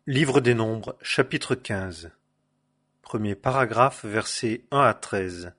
Livre des Nombres, chapitre 15. Premier paragraphe, versets 1 à 13.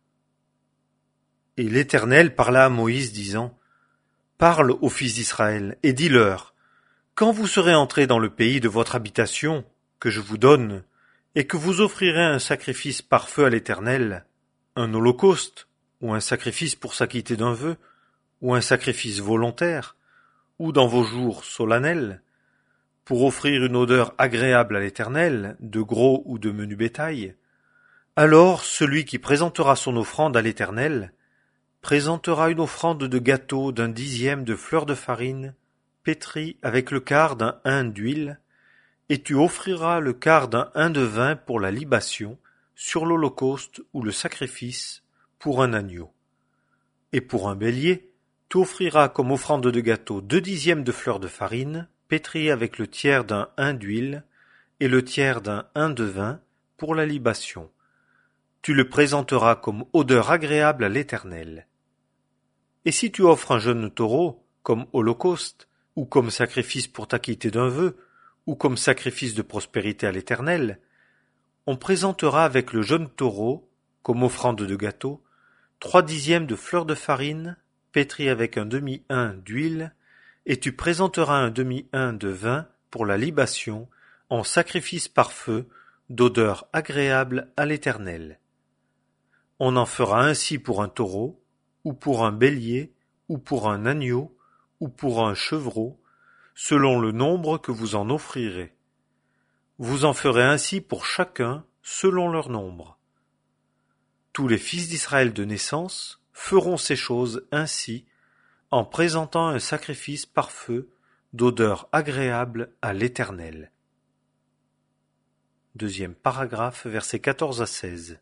Et l'Éternel parla à Moïse, disant : Parle aux fils d'Israël, et dis-leur : Quand vous serez entrés dans le pays de votre habitation, que je vous donne, et que vous offrirez un sacrifice par feu à l'Éternel, un holocauste, ou un sacrifice pour s'acquitter d'un vœu, ou un sacrifice volontaire, ou dans vos jours solennels, pour offrir une odeur agréable à l'Éternel, de gros ou de menu bétail, alors celui qui présentera son offrande à l'Éternel présentera une offrande de gâteau d'un dixième de fleur de farine, pétrie avec le quart d'un hin d'huile, et tu offriras le quart d'un hin de vin pour la libation, sur l'holocauste ou le sacrifice, pour un agneau. Et pour un bélier, tu offriras comme offrande de gâteau 2/10 de fleur de farine, pétrie avec le tiers d'un hin d'huile, et le tiers d'un hin de vin, pour la libation. Tu le présenteras comme odeur agréable à l'Éternel. Et si tu offres un jeune taureau, comme holocauste, ou comme sacrifice pour t'acquitter d'un vœu, ou comme sacrifice de prospérité à l'Éternel, on présentera avec le jeune taureau, comme offrande de gâteau, 3/10 de fleur de farine, pétrie avec un demi-hin d'huile, et tu présenteras un demi-hin de vin pour la libation, en sacrifice par feu, d'odeur agréable à l'Éternel. On en fera ainsi pour un taureau, ou pour un bélier, ou pour un agneau, ou pour un chevreau, selon le nombre que vous en offrirez. Vous en ferez ainsi pour chacun, selon leur nombre. Tous les fils d'Israël de naissance feront ces choses ainsi, en présentant un sacrifice par feu, d'odeur agréable à l'Éternel. Deuxième paragraphe, versets 14 à 16.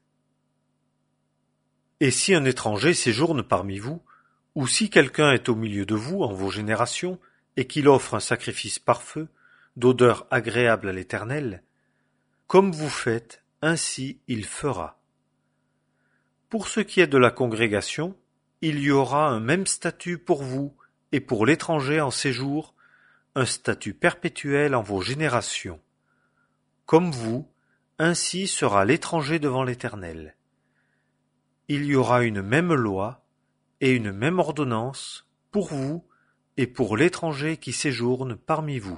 Et si un étranger séjourne parmi vous, ou si quelqu'un est au milieu de vous en vos générations, et qu'il offre un sacrifice par feu, d'odeur agréable à l'Éternel, comme vous faites, ainsi il fera. Pour ce qui est de la congrégation, il y aura un même statut pour vous et pour l'étranger en séjour, un statut perpétuel en vos générations. Comme vous, ainsi sera l'étranger devant l'Éternel. Il y aura une même loi et une même ordonnance pour vous et pour l'étranger qui séjourne parmi vous.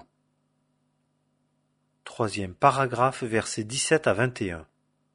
Troisième paragraphe, versets 17 à 21.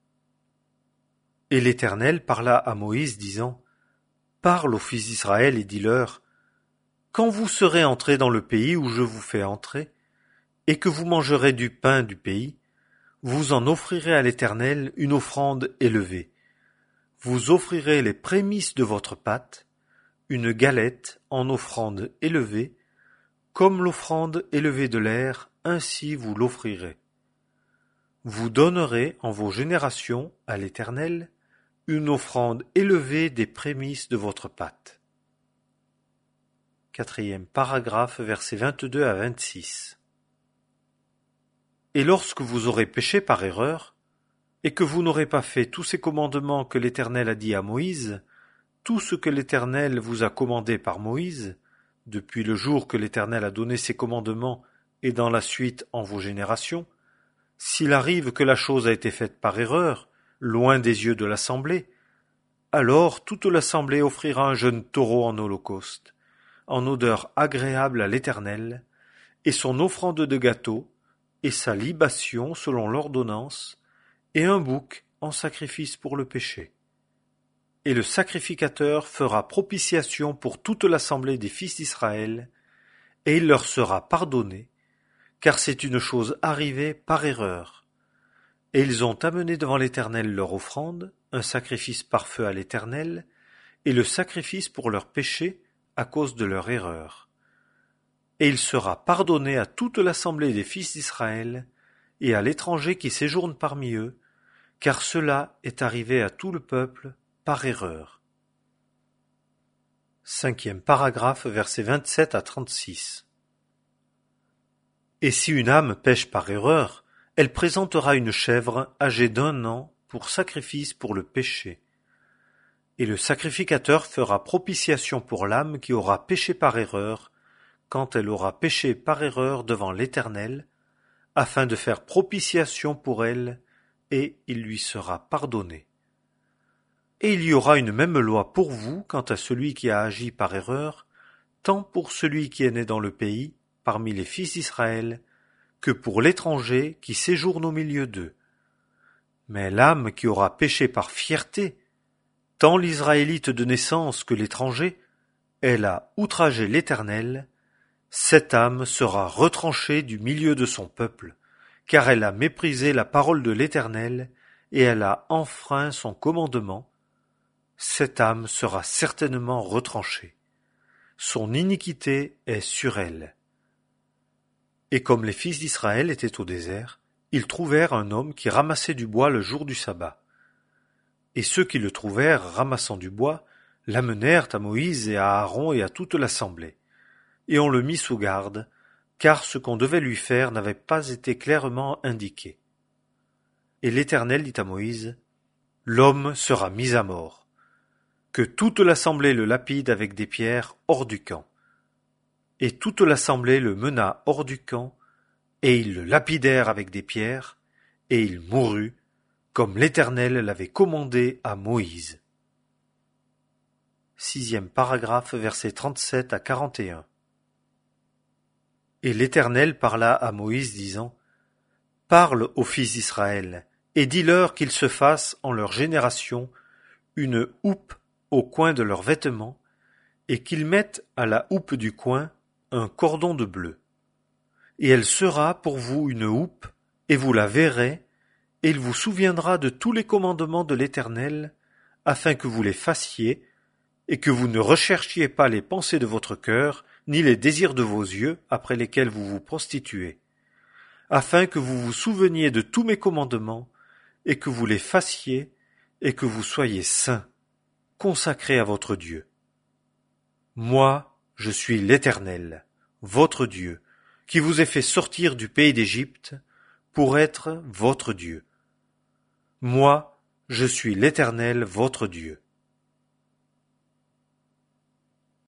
Et l'Éternel parla à Moïse, disant : Parle aux fils d'Israël et dis-leur : Quand vous serez entrés dans le pays où je vous fais entrer, et que vous mangerez du pain du pays, vous en offrirez à l'Éternel une offrande élevée. Vous offrirez les prémices de votre pâte, une galette en offrande élevée, comme l'offrande élevée de l'air, ainsi vous l'offrirez. Vous donnerez en vos générations à l'Éternel une offrande élevée des prémices de votre pâte. Quatrième paragraphe, versets 22 à 26. Et lorsque vous aurez péché par erreur, et que vous n'aurez pas fait tous ces commandements que l'Éternel a dit à Moïse, tout ce que l'Éternel vous a commandé par Moïse, depuis le jour que l'Éternel a donné ses commandements et dans la suite en vos générations, s'il arrive que la chose a été faite par erreur, loin des yeux de l'assemblée, alors toute l'assemblée offrira un jeune taureau en holocauste, en odeur agréable à l'Éternel, et son offrande de gâteau, et sa libation selon l'ordonnance, et un bouc en sacrifice pour le péché. Et le sacrificateur fera propitiation pour toute l'assemblée des fils d'Israël, et il leur sera pardonné, car c'est une chose arrivée par erreur. Et ils ont amené devant l'Éternel leur offrande, un sacrifice par feu à l'Éternel, et le sacrifice pour leur péché à cause de leur erreur. Et il sera pardonné à toute l'assemblée des fils d'Israël, et à l'étranger qui séjourne parmi eux, car cela est arrivé à tout le peuple par erreur. Cinquième paragraphe, versets 27 à 36. Et si une âme pêche par erreur, elle présentera une chèvre âgée d'1 an pour sacrifice pour le péché. Et le sacrificateur fera propitiation pour l'âme qui aura péché par erreur, quand elle aura péché par erreur devant l'Éternel, afin de faire propitiation pour elle, et il lui sera pardonné. Et il y aura une même loi pour vous quant à celui qui a agi par erreur, tant pour celui qui est né dans le pays, parmi les fils d'Israël, que pour l'étranger qui séjourne au milieu d'eux. Mais l'âme qui aura péché par fierté, tant l'Israélite de naissance que l'étranger, elle a outragé l'Éternel, cette âme sera retranchée du milieu de son peuple, car elle a méprisé la parole de l'Éternel, et elle a enfreint son commandement. Cette âme sera certainement retranchée. Son iniquité est sur elle. Et comme les fils d'Israël étaient au désert, ils trouvèrent un homme qui ramassait du bois le jour du sabbat. Et ceux qui le trouvèrent ramassant du bois l'amenèrent à Moïse et à Aaron et à toute l'assemblée. Et on le mit sous garde, car ce qu'on devait lui faire n'avait pas été clairement indiqué. Et l'Éternel dit à Moïse, « L'homme sera mis à mort. Que toute l'assemblée le lapide avec des pierres hors du camp. » Et toute l'assemblée le mena hors du camp, et ils le lapidèrent avec des pierres, et il mourut, comme l'Éternel l'avait commandé à Moïse. 6e paragraphe, versets 37 à 41. Et l'Éternel parla à Moïse, disant, « Parle aux fils d'Israël, et dis-leur qu'ils se fassent en leur génération une houppe au coin de leurs vêtements, et qu'ils mettent à la houppe du coin un cordon de bleu. Et elle sera pour vous une houppe, et vous la verrez, et il vous souviendra de tous les commandements de l'Éternel, afin que vous les fassiez, et que vous ne recherchiez pas les pensées de votre cœur, ni les désirs de vos yeux, après lesquels vous vous prostituez, afin que vous vous souveniez de tous mes commandements, et que vous les fassiez, et que vous soyez saints, consacrés à votre Dieu. Moi, je suis l'Éternel, votre Dieu, qui vous ai fait sortir du pays d'Égypte, pour être votre Dieu. Moi, je suis l'Éternel, votre Dieu.